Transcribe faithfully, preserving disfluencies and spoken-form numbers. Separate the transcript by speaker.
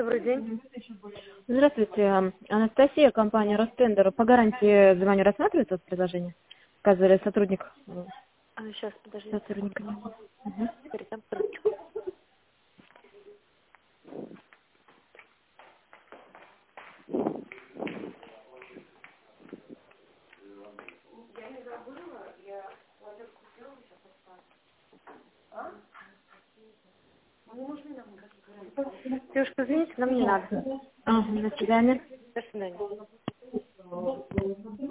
Speaker 1: Добрый день.
Speaker 2: Здравствуйте, Анастасия, компания Ростендер. По гарантии звоню, рассматривается это предложение? Сказали, сотрудник. э,
Speaker 1: А, сейчас, подождите
Speaker 2: Сотрудника
Speaker 1: секунду.
Speaker 2: нет. Мгм.
Speaker 1: Передам трубочку. Девушка, извините, нам не надо.
Speaker 2: Ага, до свидания.
Speaker 1: До свидания.